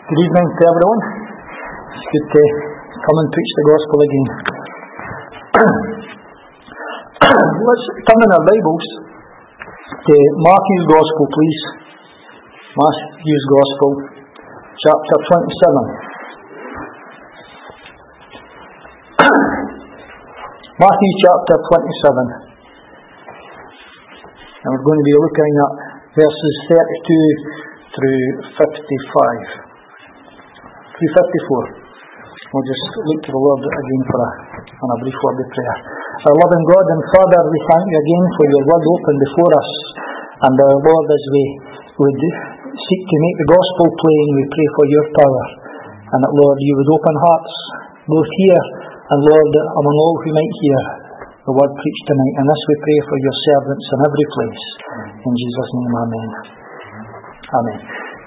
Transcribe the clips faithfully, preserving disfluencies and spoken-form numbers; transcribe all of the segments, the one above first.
Good evening to everyone. It's good to come and preach the gospel again. Let's turn in our Bibles to Matthew's Gospel, please. Matthew's Gospel, chapter twenty-seven. Matthew chapter twenty-seven. And we're going to be looking at verses thirty-two through fifty-five. Through fifty-four. We'll just look to the Lord again for a, on a brief word of prayer. Our loving God and Father, we thank you again for your word open before us. And our Lord, as we would seek to make the gospel plain, we pray for your power. And that, Lord, you would open hearts, both here and, Lord, among all who might hear the word preached tonight. And this we pray for your servants in every place. In Jesus' name, amen. Amen.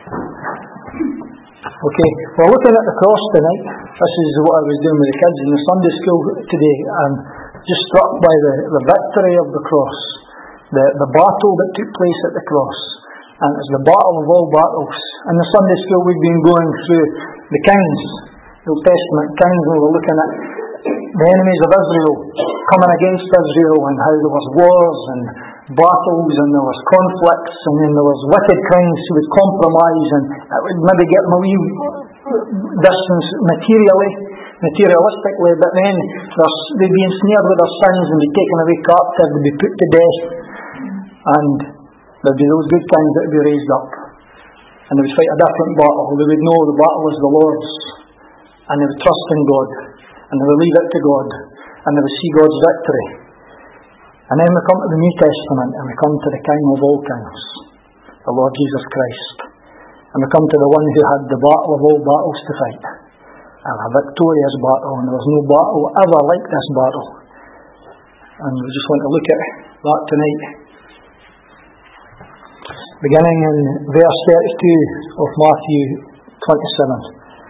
Okay, we're looking at the cross tonight. This is what I was doing with the kids in the Sunday school today, and just struck by the, the victory of the cross, the, the battle that took place at the cross. And it's the battle of all battles. In the Sunday school we've been going through the kings, the Old Testament kings, and we were looking at the enemies of Israel coming against Israel, and how there was wars and battles, and there was conflicts, and then there was wicked kings who would compromise, and it would maybe get them a wee distance materially, materialistically, but then they'd be ensnared with their sins and be taken away captive, they'd be put to death, and there'd be those good kings that would be raised up, and they would fight a different battle. They would know the battle is the Lord's, and they would trust in God, and they would leave it to God, and they would see God's victory. And then we come to the New Testament, and we come to the King of all kings, the Lord Jesus Christ. And we come to the one who had the battle of all battles to fight, and a victorious battle, and there was no battle ever like this battle. And we just want to look at that tonight. Beginning in verse thirty-two of Matthew twenty-seven.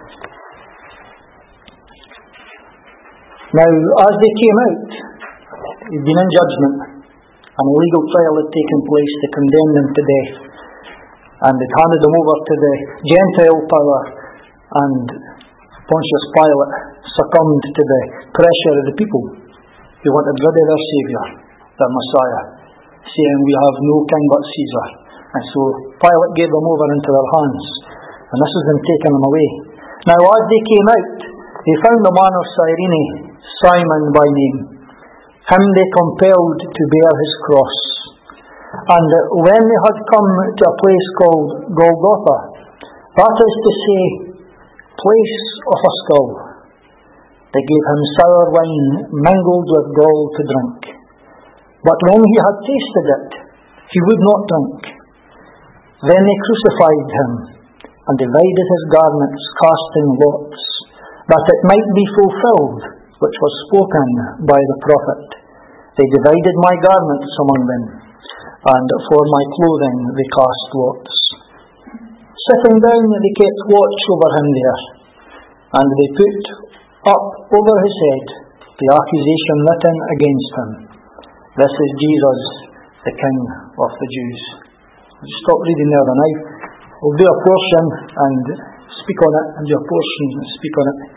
Now, as they came out, he'd been in judgment, and a legal trial had taken place to condemn them to death, and they'd handed them over to the Gentile power, and Pontius Pilate succumbed to the pressure of the people who wanted rid of their Saviour, their Messiah, saying, "We have no king but Caesar." And so Pilate gave them over into their hands, and this is them taking them away. Now as they came out, they found a man of Cyrene, Simon by name. Him they compelled to bear his cross. And when they had come to a place called Golgotha, that is to say, place of a skull, they gave him sour wine mingled with gall to drink. But when he had tasted it, he would not drink. Then they crucified him, and divided his garments, casting lots, that it might be fulfilled, which was spoken by the prophet. They divided my garments among them, and for my clothing they cast lots. Sitting down, they kept watch over him there, and they put up over his head the accusation written against him. This is Jesus, the King of the Jews. I'll stop reading there now. We'll do a portion and speak on it, and do a portion and speak on it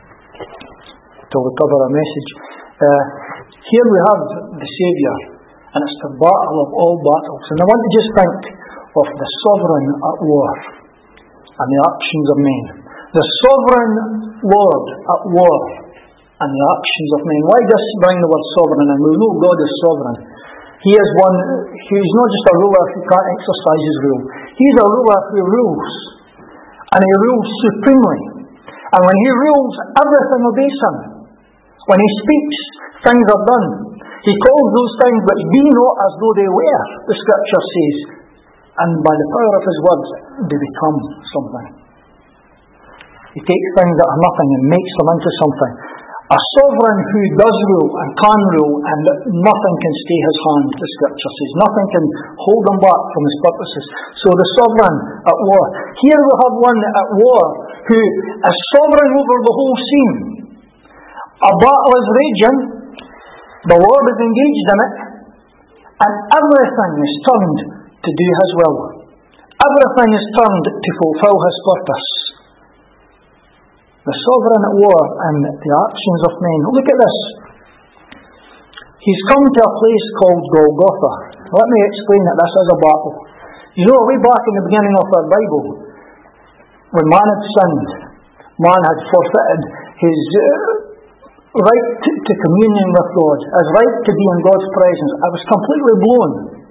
till we cover our message. Uh, here we have the Saviour, and it's the battle of all battles. And I want to just think of the sovereign at war and the actions of men. The sovereign Lord at war and the actions of men. Why does he bring the word sovereign? And we know God is sovereign. He is one who is not just a ruler who can't exercise his rule. He's a ruler who rules, and he rules supremely. And when he rules, everything obeys him. When he speaks, things are done. He calls those things that be not as though they were, the scripture says, and by the power of his words, they become something. He takes things that are nothing and makes them into something. A sovereign who does rule and can rule, and nothing can stay his hand, the scripture says. Nothing can hold him back from his purposes. So the sovereign at war. Here we have one at war who is sovereign over the whole scene. A battle is raging, the Lord is engaged in it, and everything is turned to do his will. Everything is turned to fulfill his purpose. The sovereign at war and the actions of men. Look at this. He's come to a place called Golgotha. Let me explain that this is a battle. You know, way back in the beginning of our Bible, when man had sinned, man had forfeited his uh, right to, to communion with God, his right to be in God's presence. It was completely blown.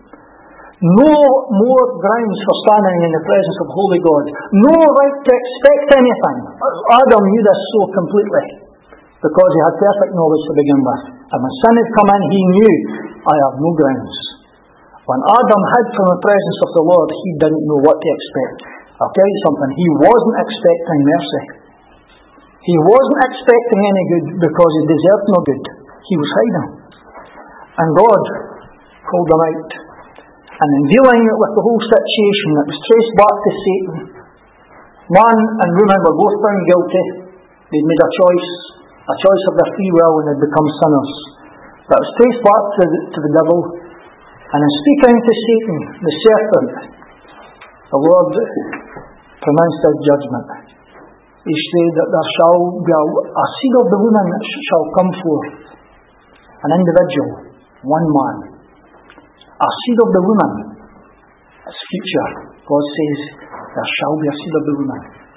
No more grounds for standing in the presence of holy God. No right to expect anything. Adam knew this so completely, because he had perfect knowledge to begin with. And when sin had come in, he knew, I have no grounds. When Adam hid from the presence of the Lord, he didn't know what to expect. I'll tell you something, he wasn't expecting mercy. He wasn't expecting any good because he deserved no good. He was hiding. And God called him out. And in dealing with the whole situation, it was traced back to Satan. Man and woman were both found guilty. They'd made a choice, a choice of their free will, and had become sinners. But it was traced back to the, to the devil. And in speaking to Satan, the serpent, the Lord pronounced his judgment. He said that there shall be a, a seed of the woman that shall come forth. An individual, one man. A seed of the woman. It's future. God says, there shall be a seed of the woman.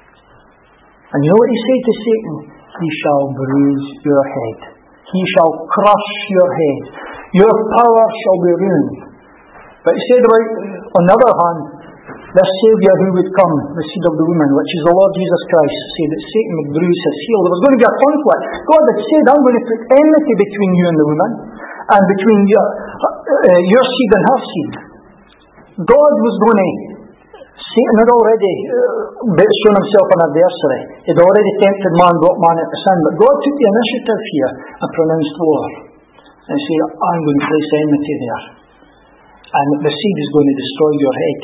And you know what he said to Satan? He shall bruise your head. He shall crush your head. Your power shall be ruined. But he said about, on the other hand, this Saviour who would come, the seed of the woman, which is the Lord Jesus Christ, said that Satan would bruise his heel. There was going to be a conflict. God had said, I'm going to put enmity between you and the woman, and between your, uh, your seed and her seed. God was going to, Satan had already uh, shown himself an adversary. He had already tempted man, brought man into sin, but God took the initiative here and pronounced war. And said, I'm going to place enmity there. And the seed is going to destroy your head.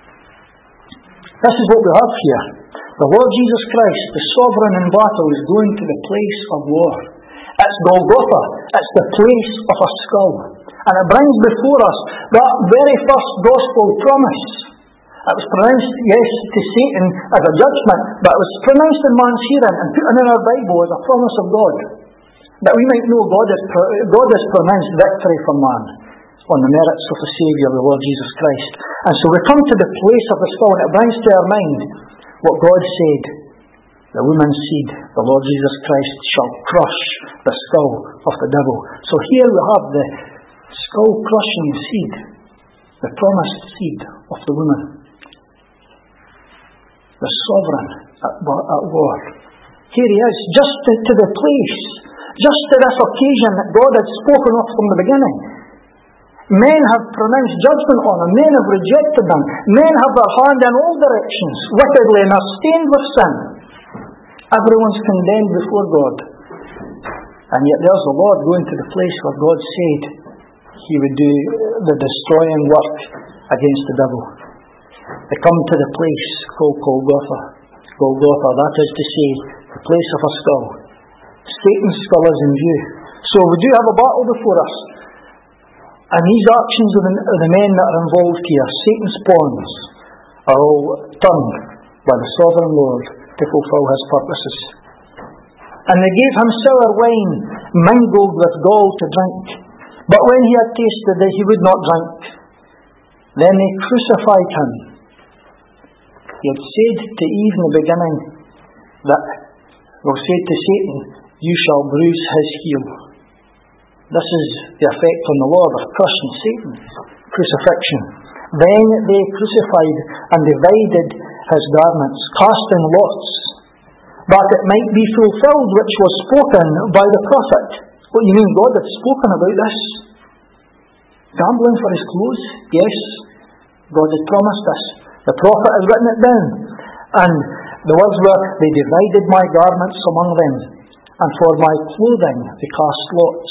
This is what we have here. The Lord Jesus Christ, the sovereign in battle, is going to the place of war. It's Golgotha. It's the place of a skull. And it brings before us that very first gospel promise. It was pronounced, yes, to Satan as a judgment, but it was pronounced in man's hearing and put in our Bible as a promise of God. That we might know God has, God has pronounced victory for man on the merits of the Saviour, the Lord Jesus Christ. And so we come to the place of the skull, and it brings to our mind what God said. The woman's seed, the Lord Jesus Christ, shall crush the skull of the devil. So here we have the skull-crushing seed, the promised seed of the woman. The sovereign at, at war. Here he is, just to, to the place, just to this occasion that God had spoken of from the beginning. Men have pronounced judgment on him. Men have rejected him. Men have their hand in all directions, wickedly, and are stained with sin. Everyone's condemned before God. And yet there's the Lord going to the place where God said he would do the destroying work against the devil. They come to the place called Golgotha. Golgotha, that is to say, the place of a skull. Satan's skull is in view. So we do have a battle before us. And these actions of the, of the men that are involved here, Satan's pawns, are all turned by the sovereign Lord to fulfill his purposes. And they gave him sour wine mingled with gall to drink. But when he had tasted it, he would not drink. Then they crucified him. He had said to Eve in the beginning that, well, said to Satan, you shall bruise his heel. This is the effect on the Lord of crushing Satan. Crucifixion. Then they crucified and divided his garments, casting lots, that it might be fulfilled which was spoken by the prophet. What do you mean? God had spoken about this? Gambling for his clothes? Yes. God had promised this. The prophet had written it down. And the words were, they divided my garments among them, and for my clothing they cast lots.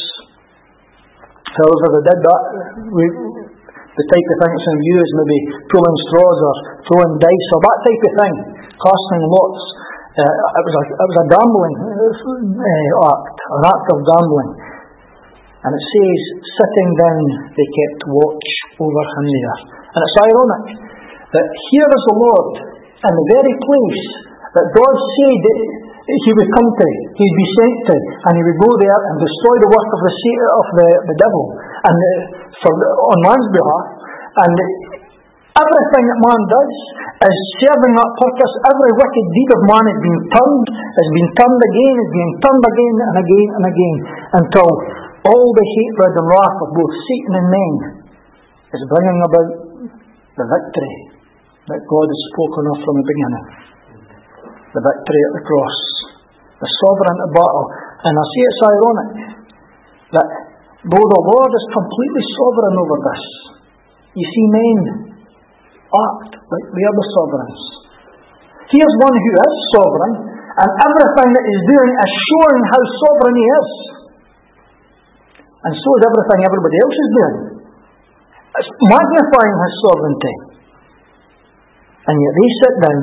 However they did that, we, the type of thing that's in view is maybe pulling straws or throwing dice or that type of thing, casting lots. Uh, it was a, it was a gambling uh, act, an act of gambling. And it says, sitting down, they kept watch over him there. And it's ironic that here is the Lord in the very place that God said he would come to, he'd be sent to, and he would go there and destroy the work of the of the, the devil, and uh, for the, on man's behalf, and everything that man does is serving that purpose. Every wicked deed of man is being turned, is being turned again, is being turned again and again and again, until all the hatred and wrath of both Satan and men is bringing about the victory that God has spoken of from the beginning. The victory at the cross, the sovereign battle. And I say it's ironic that though the Lord is completely sovereign over this, you see men act like they are the sovereigns. He is one who is sovereign, and everything that he's doing is showing how sovereign he is. And so is everything everybody else is doing. It's magnifying his sovereignty. And yet they sit down.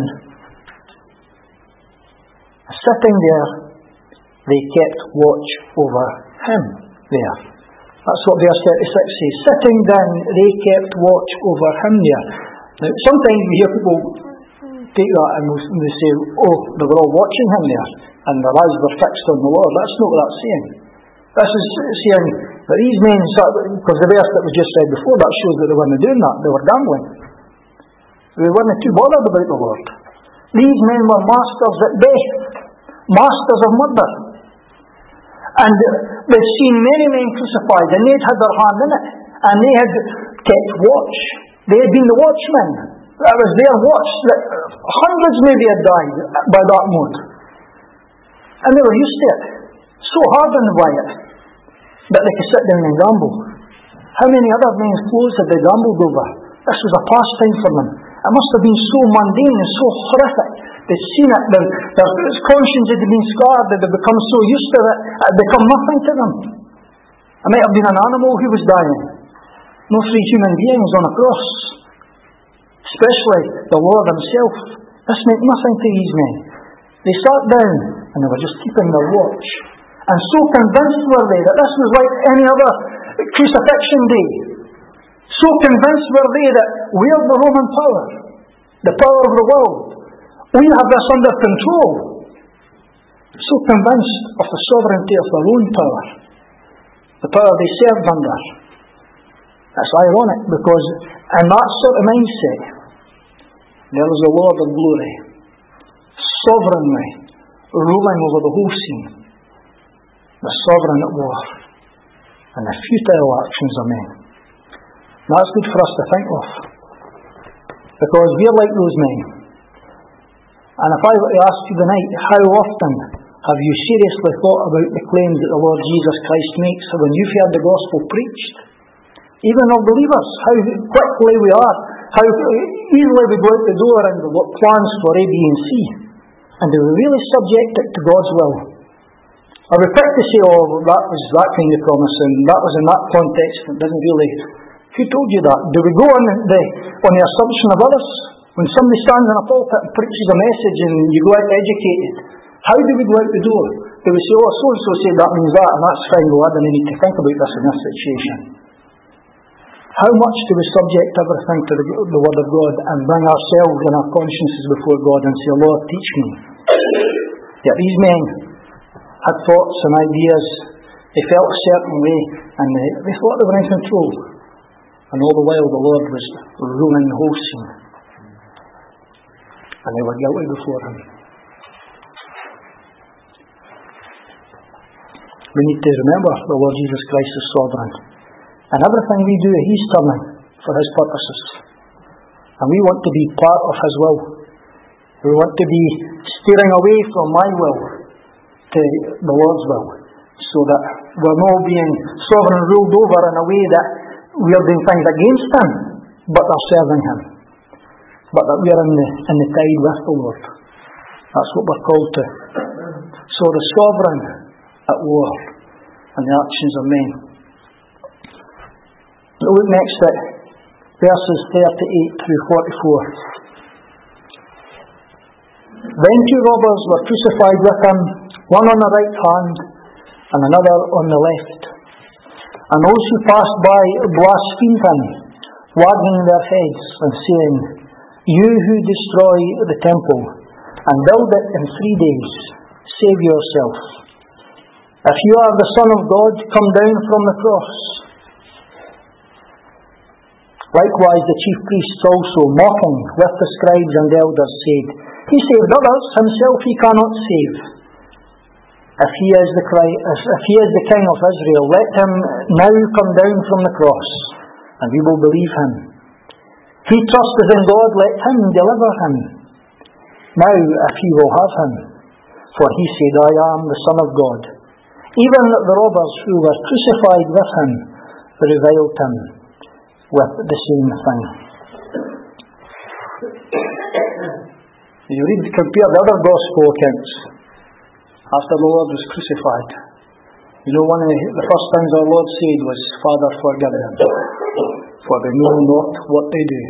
Sitting there, they kept watch over him there. That's what verse thirty-six says. Sitting down, they kept watch over him there. Now, sometimes we hear people take that and they say, oh, they were all watching him there, and their eyes were fixed on the Lord. That's not what that's saying. This is saying that these men, because the verse that we just read before, that shows that they weren't doing that. They were gambling. They weren't too bothered about the Lord. These men were masters at death, masters of murder. And they've seen many men crucified, and they'd had their hand in it, and they had kept watch. They had been the watchmen. That was their watch. Hundreds maybe had died by that mode. And they were used to it. So hardened by it that they could sit down and gamble. How many other men's clothes had they gambled over? This was a pastime for them. It must have been so mundane and so horrific. They'd seen it, their, their conscience had been scarred, they had become so used to it, it had become nothing to them. It might have been an animal who was dying. No three human beings on a cross. Especially the Lord himself. This meant nothing to these men. They sat down and they were just keeping their watch. And so convinced were they that this was like any other crucifixion day. So convinced were they that we are the Roman power, the power of the world. We have this under control. So convinced of the sovereignty of their own power, the power they served under. That's ironic, because in that sort of mindset, there was the Lord of glory, sovereignly ruling over the whole scene, the sovereign at war, and the futile actions of men. That's good for us to think of, because we're like those men. And if I were to ask you tonight, how often have you seriously thought about the claims that the Lord Jesus Christ makes when you've heard the gospel preached? Even of believers, how quickly we are, how easily we go out the door and we've got plans for A, B and C. And do we really subject it to God's will? Are we quick to say, oh, that was that kind of promise and that was in that context, it doesn't really... Who told you that? Do we go on the, on the assumption of others? When somebody stands in a pulpit and preaches a message and you go out educated, how do we go out the door? Do we say, oh, so-and-so said that means that, and that's fine, well, I don't need to think about this in this situation. How much do we subject everything to the, the Word of God and bring ourselves and our consciences before God and say, Lord, teach me? Yet these men had thoughts and ideas, they felt a certain way, and they, they thought they were in control. And all the while the Lord was ruling the whole scene. And they were guilty before him. We need to remember the Lord Jesus Christ is sovereign. And everything we do, he's turning for his purposes. And we want to be part of his will. We want to be steering away from my will to the Lord's will, so that we're not being sovereign ruled over in a way that we are doing things against him, but are serving him. But that we are in the, in the tide with the Lord. That's what we're called to. So the sovereign at war and the actions of men. Look next at verses thirty-eight through forty-four. Then two robbers were crucified with him, one on the right hand and another on the left. And those who passed by blasphemed him, wagging their heads and saying, You who destroy the temple and build it in three days, save yourself. If you are the Son of God, come down from the cross. Likewise, the chief priests also, mocking with the scribes and elders, said, He saved others, himself he cannot save. If he is the if he is the King of Israel, let him now come down from the cross, and we will believe him. He trusted in God, let him deliver him. Now, if he will have him, for he said, I am the Son of God. Even the robbers who were crucified with him reviled him with the same thing. You read, compare the other gospel accounts after the Lord was crucified. You know, one of the first things our Lord said was, Father, forgive them, for they know not what they do.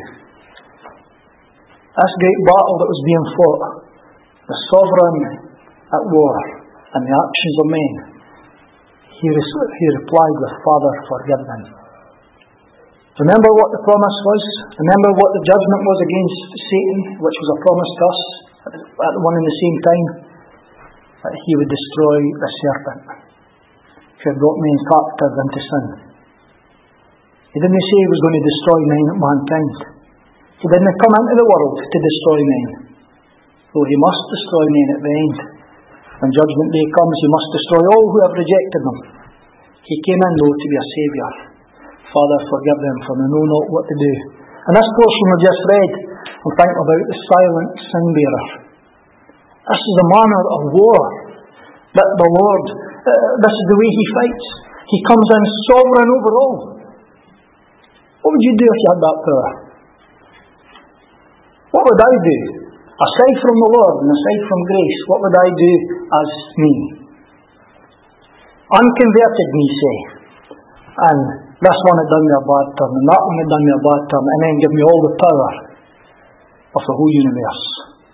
This great battle that was being fought, the sovereign at war, and the actions of men, he, re- he replied with, Father, forgive them. Remember what the promise was? Remember what the judgment was against Satan, which was a promise to us at one and the same time? That he would destroy the serpent who had brought men captive into sin. He didn't say he was going to destroy mankind. He didn't come into the world to destroy men, though he must destroy men at the end. When judgment day comes, he must destroy all who have rejected him. He came in, though, to be a saviour. Father, forgive them, for they know not what to do. And this portion we just read, we think about the silent sin-bearer. This is the manner of war that the Lord, uh, this is the way he fights. He comes in sovereign over all. What would you do if you had that power? What would I do? Aside from the Lord and aside from grace, what would I do as me? Unconverted me, say. And this one had done me a bad turn, and that one had done me a bad turn, and then give me all the power of the whole universe.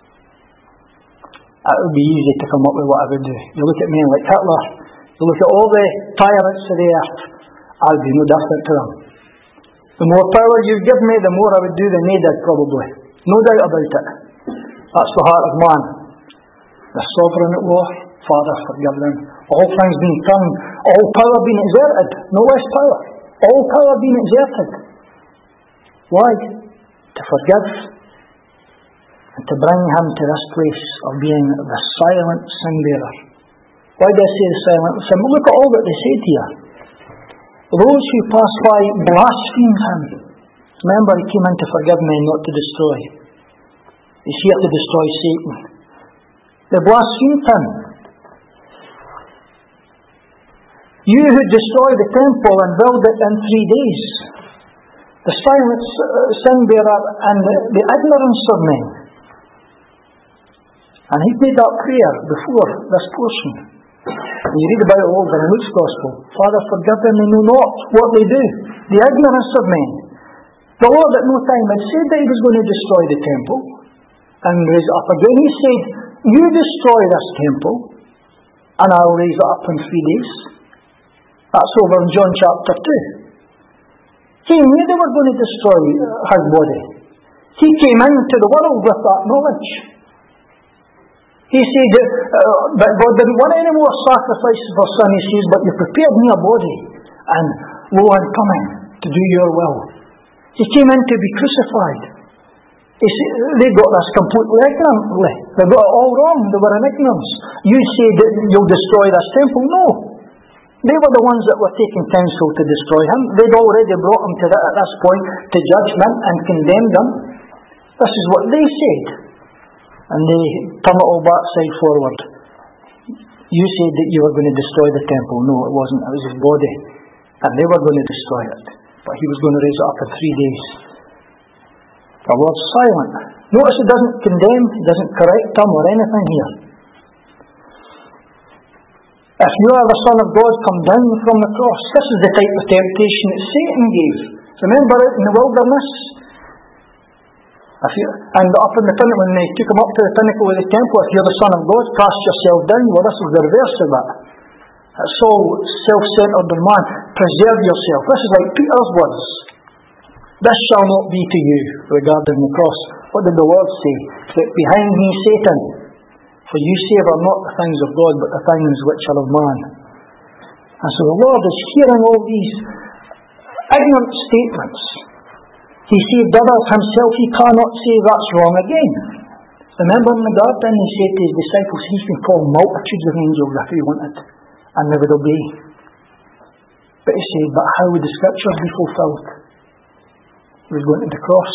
It would be easy to come up with what I would do. You look at men like Hitler, you look at all the tyrants of the earth, I'd be no different to them. The more power you give me, the more I would do than they did, probably. No doubt about it. That's the heart of man. The sovereign at war, Father, forgive them. All things being turned, all power being exerted, no less power. All power being exerted. Why? To forgive and to bring him to this place of being the silent sin-bearer. Why do I say the silent sin? Look at all that they said here. Those who passed by blasphemed him. Remember, he came in to forgive men, not to destroy. He's here to destroy Satan. They blasphemed him. You who destroy the temple and build it in three days. The silent sin-bearer and the, the ignorance of men. And he made that prayer before this portion. When you read about it all in Luke's Gospel, Father, forgive them, they know not what they do. The ignorance of men. The Lord at no time had said that he was going to destroy the temple and raise it up again. He said, you destroy this temple and I'll raise it up in three days. That's over in John chapter two. He knew they were going to destroy his body. He came into the world with that knowledge. He said, uh, but God didn't want any more sacrifices for sin. He says, but you prepared me a body, and lo, I'm coming to do your will. He came in to be crucified. He said, they got this completely ignorantly. They got it all wrong. They were in ignorance. You said that you'll destroy this temple. No. They were the ones that were taking counsel to destroy him. They'd already brought him to that, at this point to judgment and condemned him. This is what they said. And they turn it all backside forward. You said that you were going to destroy the temple. No, it wasn't. It was his body. And they were going to destroy it. But he was going to raise it up in three days. The Lord's silent. Notice he doesn't condemn, he doesn't correct them or anything here. If you are the Son of God, come down from the cross. This is the type of temptation that Satan gave. Remember it in the wilderness? If you, and up in the pinnacle, when they took him up to the pinnacle of the temple, if you're the Son of God, cast yourself down. Well, this is the reverse of that. It's all self-centered in man. Preserve yourself. This is like Peter's words. This shall not be to you regarding the cross. What did the Lord say? That behind me, Satan. For you savour not the things of God, but the things which are of man. And so the Lord is hearing all these ignorant statements. He saved others himself, he cannot say that's wrong again. Remember in the garden, he said to his disciples, he can call multitudes of angels if he wanted, and they would obey. But he said, but how would the scriptures be fulfilled? He was going to the cross.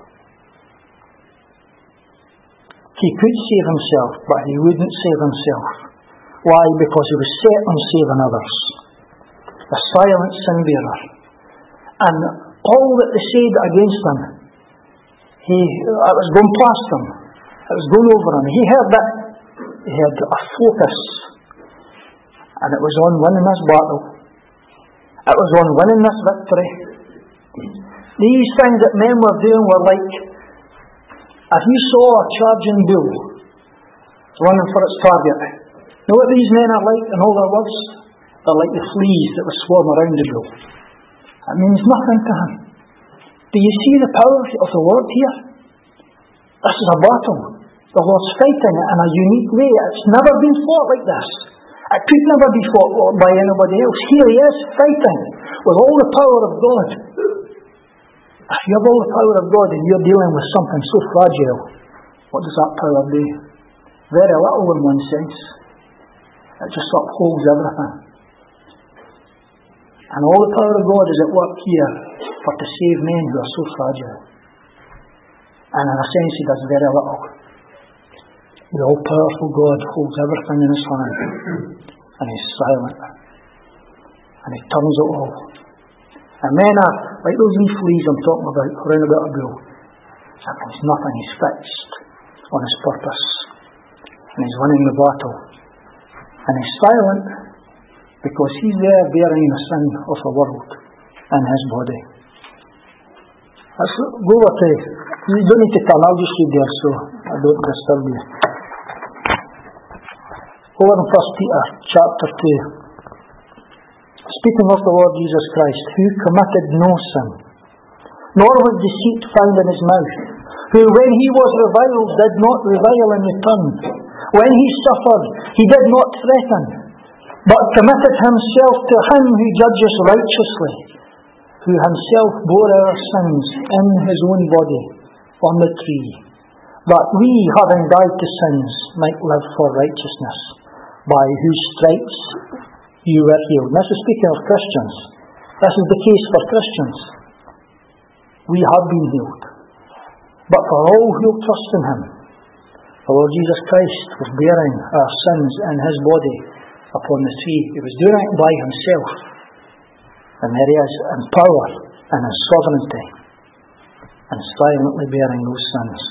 He could save himself, but he wouldn't save himself. Why? Because he was set on saving others. A silent sin bearer. And all that they said against him, he, it was going past him. It was going over him. He heard that. He had a focus. And it was on winning this battle. It was on winning this victory. These things that men were doing were like, if you saw a charging bull running for its target, you know what these men are like in all their words? They're like the fleas that would swarm around the bull. It means nothing to him. Do you see the power of the Lord here? This is a battle. The Lord's fighting it in a unique way. It's never been fought like this. It could never be fought by anybody else. Here he is fighting with all the power of God. If you have all the power of God and you're dealing with something so fragile, what does that power do? Very little in one sense. It just upholds everything. And all the power of God is at work here for to save men who are so fragile. And in a sense he does very little. The all-powerful God holds everything in his hand. And he's silent. And he turns it all. And men are like those wee fleas I'm talking about, round about a bull. That means nothing. He's fixed on his purpose. And he's winning the battle. And he's silent because he's there bearing the sin of the world in his body. Let's go over to, you don't need to turn, I'll just read there so I don't disturb you. Over in First Peter chapter two. Speaking of the Lord Jesus Christ, who committed no sin, nor was deceit found in his mouth, who when he was reviled did not revile in return. When he suffered, he did not threaten, but committed himself to him who judges righteously, who himself bore our sins in his own body on the tree, that we, having died to sins, might live for righteousness, by whose stripes you were healed. This is speaking of Christians. This is the case for Christians. We have been healed. But for all who trust in him, the Lord Jesus Christ was bearing our sins in his body upon the tree. He was doing it by himself. And there he is in power and in sovereignty and silently bearing those sins.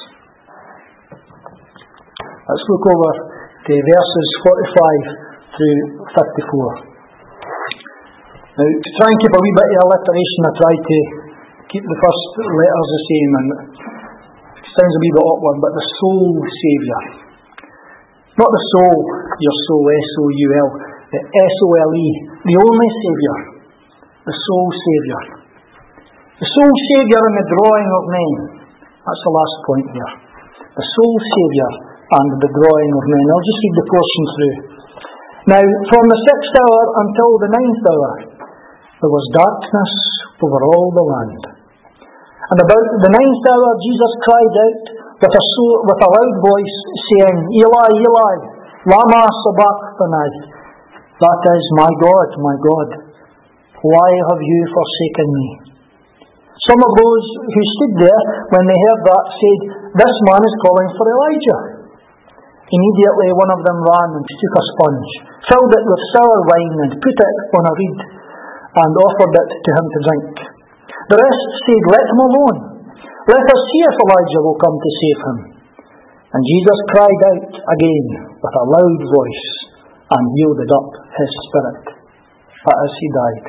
Let's look over to verses forty-five through fifty-four. Now, to try and keep a wee bit of alliteration, I try to keep the first letters the same, and it sounds a wee bit awkward, but the sole Saviour. Not the soul, your soul, S O U L, the S O L E, the only Saviour, the sole Saviour. The sole Saviour in the drawing of men. That's the last point here. The sole Saviour and the drawing of men. I'll just read the portion through. Now, from the sixth hour until the ninth hour, there was darkness over all the land. And about the ninth hour, Jesus cried out with a, so, with a loud voice, saying, Eli, Eli, lama sabachthani. That is, my God, my God, why have you forsaken me? Some of those who stood there, when they heard that, said, this man is calling for Elijah. Immediately one of them ran and took a sponge, filled it with sour wine, and put it on a reed, and offered it to him to drink. The rest said, let him alone. Let us see if Elijah will come to save him. And Jesus cried out again with a loud voice, and yielded up his spirit, as he died.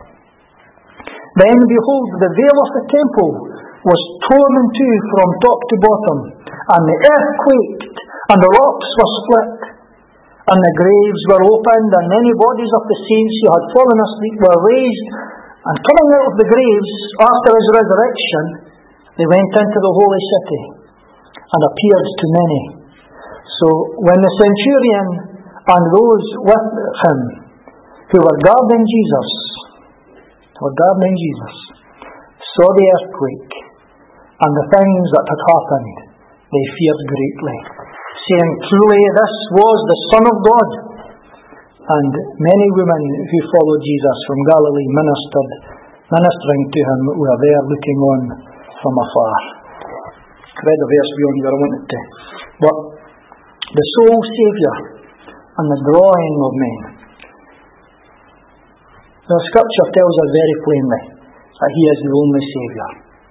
Then, behold, the veil of the temple was torn in two from top to bottom, and the earth quaked, and the rocks were split, and the graves were opened, and many bodies of the saints who had fallen asleep were raised, and coming out of the graves after his resurrection, they went into the holy city, and appeared to many. So when the centurion and those with him who were guarding Jesus, were guarding Jesus, saw the earthquake and the things that had happened, they feared greatly, saying, truly this was the Son of God. And many women who followed Jesus from Galilee ministered, ministering to him, were there looking on from afar. I read the verse beyond where I wanted to. But the sole Saviour and the drawing of men. The Scripture tells us very plainly that He is the only Saviour.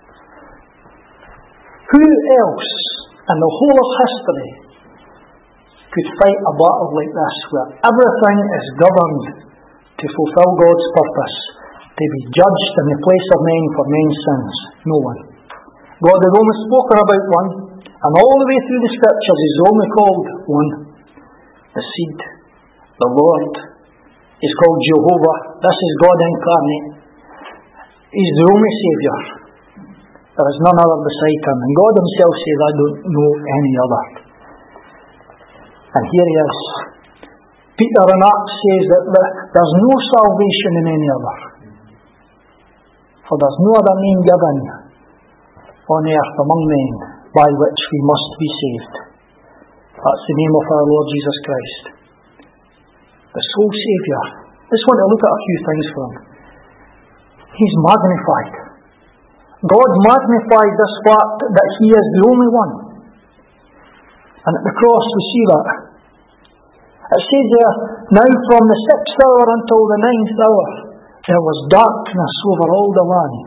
Who else in the whole of history could fight a battle like this, where everything is governed to fulfill God's purpose, to be judged in the place of men for men's sins? No one. God has only spoken about one, and all the way through the Scriptures He's only called one. The seed, the Lord. He's called Jehovah. This is God incarnate. He's the only Saviour. There is none other beside Him. And God Himself says, I don't know any other. And here He is. Peter in Acts says that there's no salvation in any other. For there's no other name given on earth among men by which we must be saved. That's the name of our Lord Jesus Christ, the sole Saviour. I just want to look at a few things for Him. He's magnified. God magnified this fact that He is the only one. And at the cross we see that. It says there, now from the sixth hour until the ninth hour, there was darkness over all the land.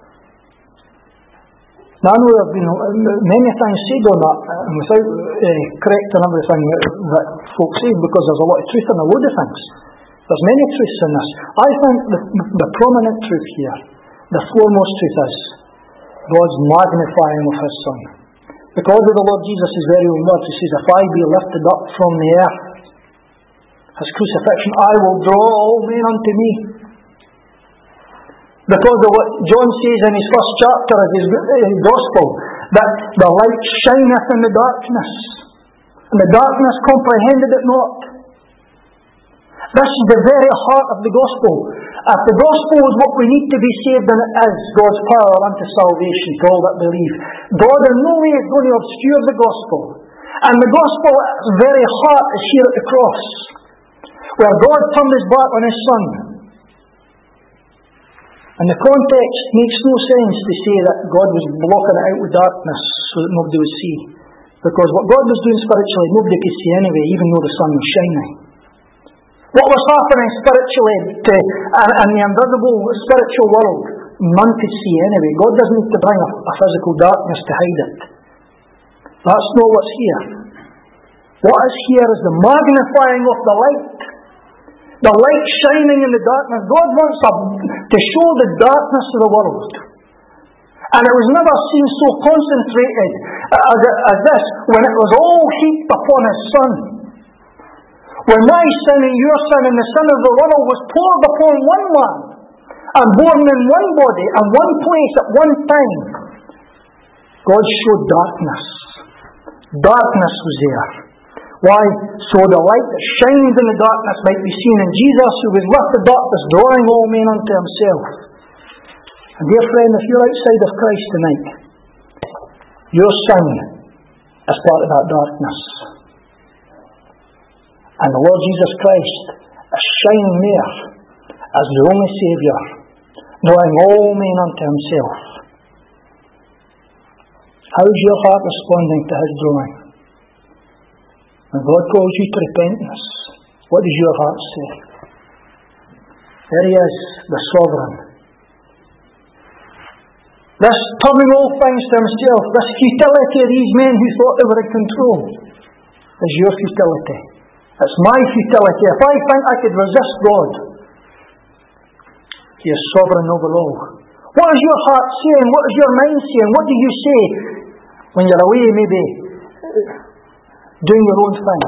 Now I know there have been many things said on that, and without uh, correcting everything that folk say, because there's a lot of truth in a load of things. There's many truths in this. I think the, the prominent truth here, the foremost truth is God's magnifying of His Son. Because of the Lord Jesus' very own words, He says, if I be lifted up from the earth, His crucifixion, I will draw all men unto me. Because of what John says in his first chapter of his, his Gospel, that the light shineth in the darkness, and the darkness comprehended it not. This is the very heart of the Gospel. If the Gospel is what we need to be saved, then it is God's power unto salvation to all that believe. God in no way is going to obscure the Gospel. And the Gospel at its very heart is here at the cross, where God turned His back on His Son. And the context makes no sense to say that God was blocking it out with darkness so that nobody would see. Because what God was doing spiritually, nobody could see anyway, even though the sun was shining. What was happening spiritually to, and, and the invisible spiritual world, none could see anyway. God doesn't need to bring a, a physical darkness to hide it. That's not what's here. What is here is the magnifying of the light. The light shining in the darkness. God wants to show the darkness of the world. And it was never seen so concentrated as, as this, when it was all heaped upon His Son. When my sin and your sin and the sin of the world was poured upon one man, and born in one body, and one place at one time, God showed darkness. Darkness was there. Why? So the light that shines in the darkness might be seen in Jesus, who was with the darkness, drawing all men unto Himself. And dear friend, if you're outside of Christ tonight, your sin is part of that darkness. And the Lord Jesus Christ is shining there as the only Saviour, drawing all men unto Himself. How is your heart responding to His drawing? When God calls you to repentance, what does your heart say? There He is, the Sovereign. This turning all things to Himself, this futility of these men who thought they were in control, is your futility. It's my futility. If I think I could resist God, He is sovereign over all. What is your heart saying? What is your mind saying? What do you say when you're away, maybe doing your own thing?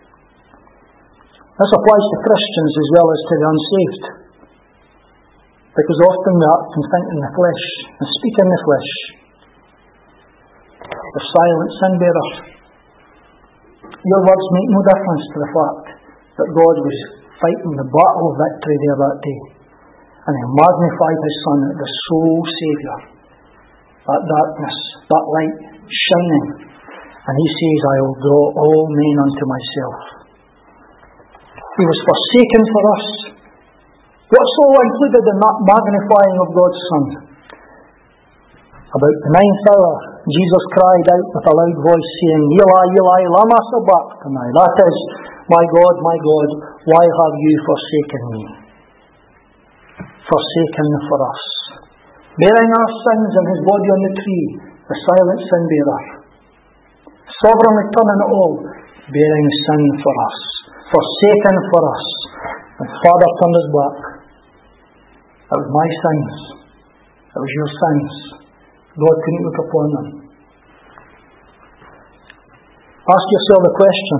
This applies to Christians as well as to the unsaved. Because often we can think in the flesh and speak in the flesh. The silent sin bearer. your words make no difference to the fact that God was fighting the battle of victory there that day. And He magnified His Son as the sole Saviour. That darkness, that light shining. And He says, I will draw all men unto myself. He was forsaken for us. What's all included in that magnifying of God's Son? About the ninth hour, Jesus cried out with a loud voice, saying, Eli, Eli, lama sabachthani. That is, my God, my God, why have you forsaken me? Forsaken for us. Bearing our sins in His body on the tree, the silent sin bearer. Sovereignly turning it all, bearing sin for us. Forsaken for us. And Father turned His back. It was my sins. It was your sins. God couldn't look upon them. Ask yourself the question,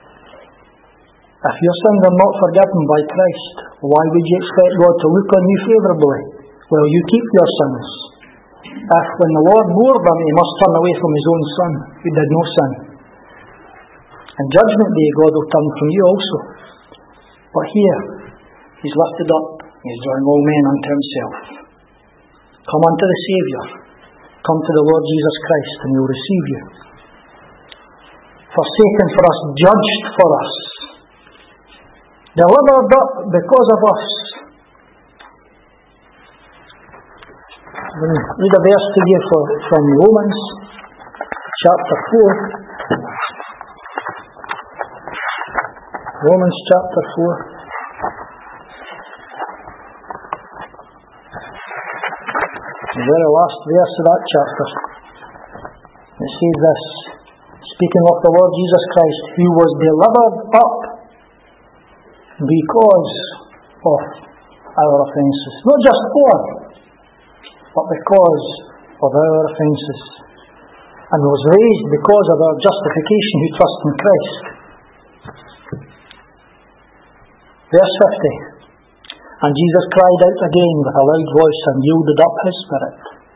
if your sins are not forgiven by Christ, why would you expect God to look on you favourably while you keep your sins? If when the Lord bore them, He must turn away from His own Son, who did no sin. On Judgment Day, God will turn from you also. But here, He's lifted up, He's drawing all men unto Himself. Come unto the Saviour. Come to the Lord Jesus Christ, and He will receive you. Forsaken for us, judged for us, delivered up because of us. I'll read a verse to you for, from Romans chapter four. Romans chapter four. The very last verse of that chapter. It says this, speaking of the Lord Jesus Christ, who was delivered up because of our offences. Not just for, but because of our offences. And was raised because of our justification who trust in Christ. Verse fifty. And Jesus cried out again with a loud voice and yielded up His Spirit.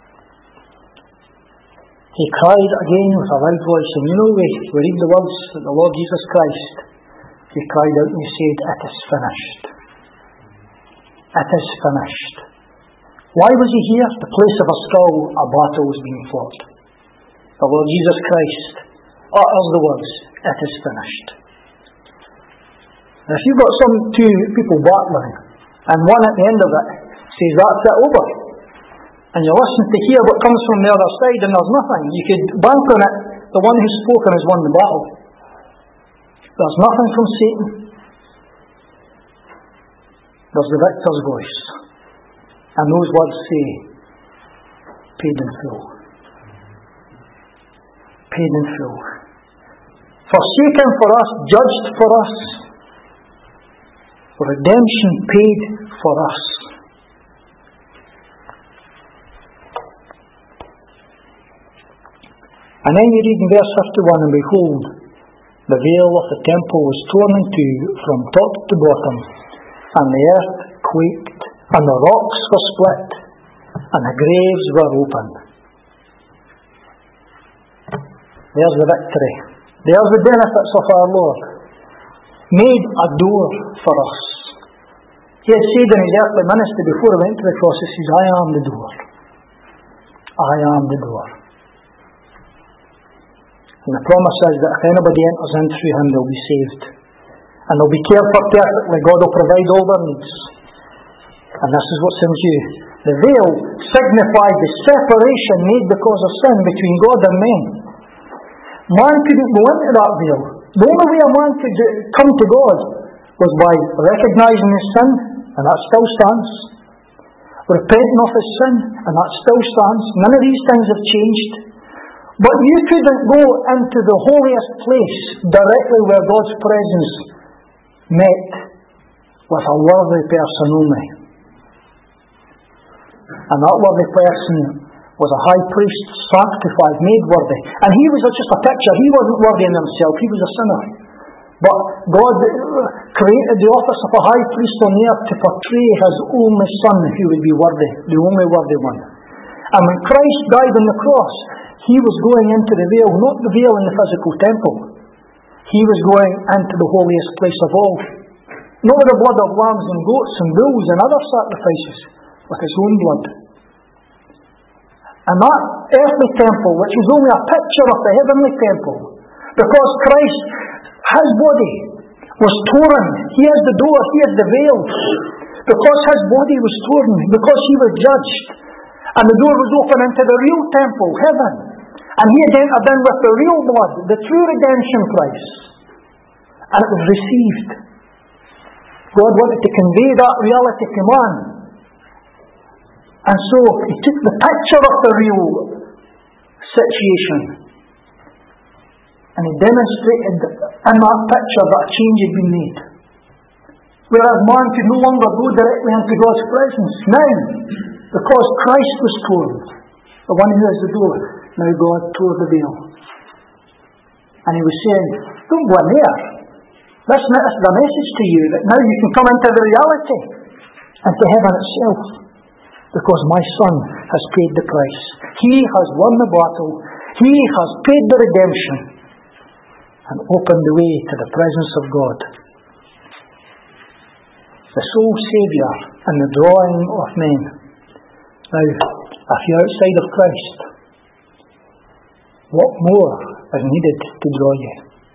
He cried again with a loud voice, and you know we, we read the words that the Lord Jesus Christ, He cried out and He said, it is finished. It is finished. Why was He here? The place of a skull, a battle was being fought. The Lord Jesus Christ utters the words, it is finished. Now if you've got some two people battling, and one at the end of it says, that's it, over. And you listen to hear what comes from the other side and there's nothing. You could bank on it, the one who's spoken has won the battle. There's nothing from Satan. There's the victor's voice. And those words say, paid in full. Paid in full. Forsaken for us, judged for us. Redemption paid for us. And then you read in verse fifty-one, and behold, the veil of the temple was torn in two from top to bottom, and the earth quaked, and the rocks were split, and the graves were opened. There's the victory. There's the benefits of our Lord. Made a door for us. He had said in His earthly ministry before He went to the cross, He says, I am the door. I am the door. And the promise is that if anybody enters in through Him, they'll be saved. And they'll be cared for perfectly. God will provide all their needs. And this is what's in view. The veil signified the separation made because of sin between God and men. Man couldn't go into that veil. The only way a man could come to God was by recognising his sin, and that still stands. Repenting of his sin, and that still stands. None of these things have changed. But you couldn't go into the holiest place directly where God's presence met with a worthy person only. And that worthy person was a high priest, sanctified, made worthy. And he was just a picture. He wasn't worthy in himself. He was a sinner. But God created the office of a high priest on the earth to portray His only Son who would be worthy, the only worthy one. And when Christ died on the cross, He was going into the veil, not the veil in the physical temple, He was going into the holiest place of all. Not with the blood of lambs and goats and bulls and other sacrifices, with his own blood. And that earthly temple, which was only a picture of the heavenly temple, because Christ, his body, was torn. He is the door, he is the veil. Because his body was torn, because he was judged, and the door was open into the real temple, heaven. And he had entered in with the real blood, the true redemption price. And it was received. God wanted to convey that reality to man. And so he took the picture of the real situation, and he demonstrated in that picture that a change had been made. Whereas man could no longer go directly into God's presence. Now, because Christ was torn, the one who is the door, now God tore the veil. And he was saying, don't go in there. This is the message to you, that now you can come into the reality, into heaven itself. Because my Son has paid the price. He has won the battle. He has paid the redemption and opened the way to the presence of God. The sole Saviour and the drawing of men. Now, if you're outside of Christ, what more is needed to draw you?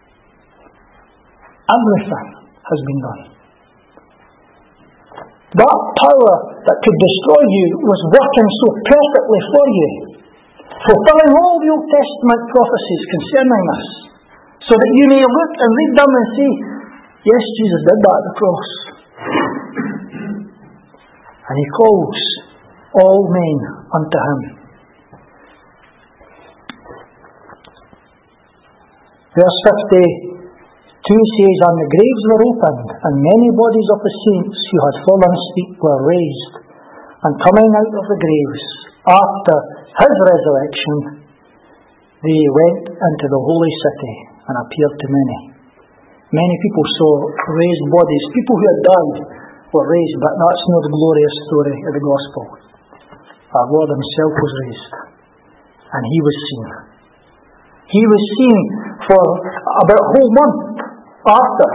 Everything has been done. That power that could destroy you was working so perfectly for you, fulfilling all the Old Testament prophecies concerning us, so that you may look and read them and say, yes, Jesus did that at the cross. And he calls all men unto him. Verse fifty-two says, and the graves were opened, and many bodies of the saints who had fallen asleep were raised, and coming out of the graves after his resurrection, they went into the holy city and appeared to many. Many people saw raised bodies. People who had died were raised, but that's not the glorious story of the gospel. Our Lord himself was raised, and he was seen. He was seen for about a whole month after.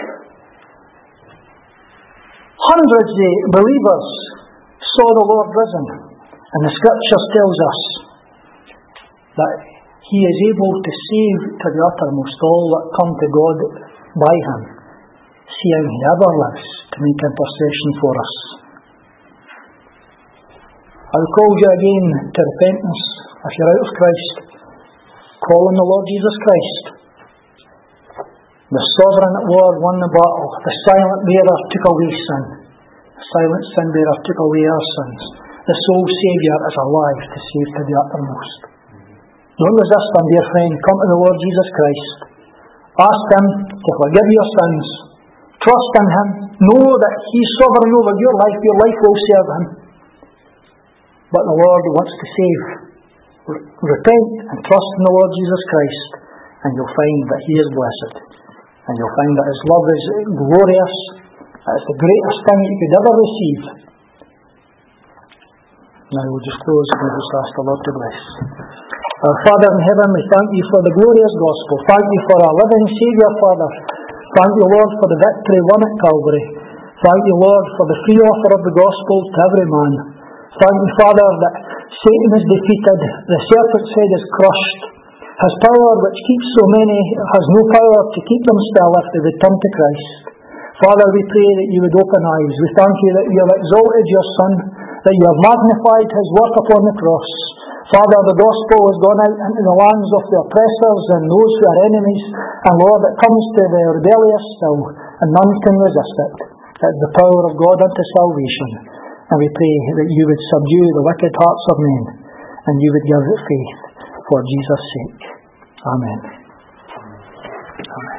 Hundreds of believers saw the Lord risen, and the Scriptures tells us that he is able to save to the uttermost all that come to God by him, seeing he ever lives to make intercession for us. I will call you again to repentance. If you're out of Christ, call on the Lord Jesus Christ. The sovereign Lord won the battle. The silent bearer took away sin. The silent sin bearer took away our sins. The sole Saviour is alive to save to the uttermost. Don't resist him, dear friend. Come to the Lord Jesus Christ. Ask him to forgive your sins. Trust in him. Know that he's sovereign over your life. Your life will serve him. But the Lord wants to save. Repent and trust in the Lord Jesus Christ, and you'll find that he is blessed. And you'll find that his love is glorious. That it's the greatest thing you could ever receive. Now we'll just close and we'll just ask the Lord to bless. Our Father in heaven, we thank you for the glorious gospel. Thank you for our living Saviour, Father. Thank you, Lord, for the victory won at Calvary. Thank you, Lord, for the free offer of the gospel to every man. Thank you, Father, that Satan is defeated, the serpent's head is crushed. His power, which keeps so many, has no power to keep them still if they would turn to Christ. Father, we pray that you would open eyes. We thank you that you have exalted your Son, that you have magnified his work upon the cross. Father, the gospel has gone out into the lands of the oppressors and those who are enemies, and Lord, it comes to the rebellious still, and none can resist it. It is the power of God unto salvation. And we pray that you would subdue the wicked hearts of men, and you would give it faith for Jesus' sake. Amen. Amen.